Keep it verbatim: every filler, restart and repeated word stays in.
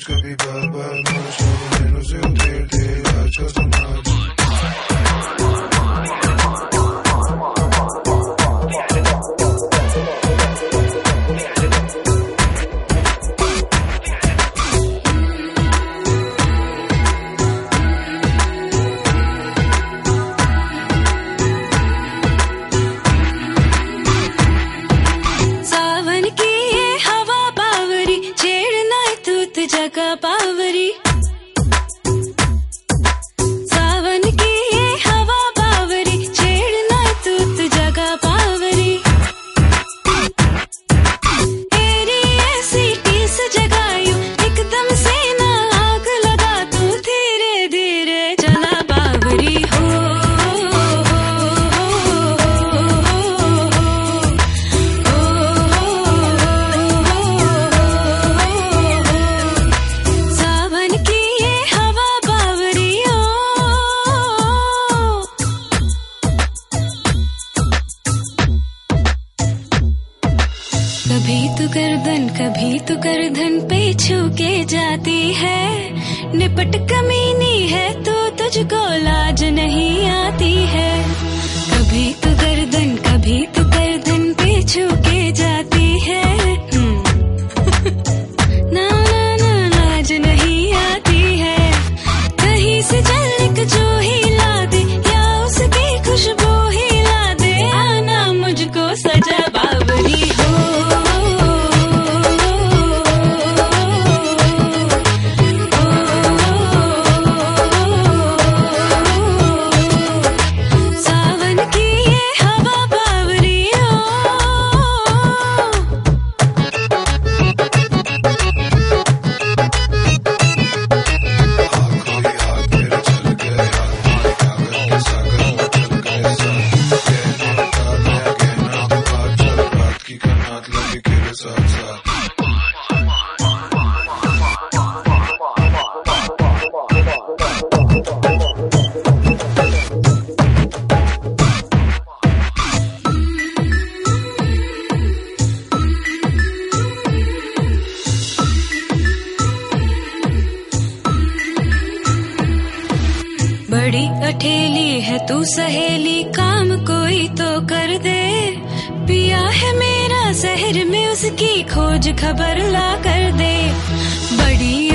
कभी बार बार मौज नैनों से उतेर दे आजकल समाज जगह बावरी सावन की ये हवा बावरी छेड़ना तूत जगह बावरी तेरी ऐसी टीस जगायू एकदम से ना आग लगा तू धीरे धीरे चला बावरी हो कभी तू गर्दन कभी तू गर्दन पे छू के जाती है निपट कमीनी है तो तुझको लाज नहीं आती है कभी तू गर्दन कभी तू गर्दन पे छू के जाती है ना ना ना लाज नहीं आती है कहीं से चल एक जो हिला दे या उसकी खुशबू हिला दे आना मुझको सजा बावरी हो बड़ी अठेली है तू सहेली काम कोई तो कर दे पिया है मेरा शहर में उसकी खोज खबर ला कर दे बड़ी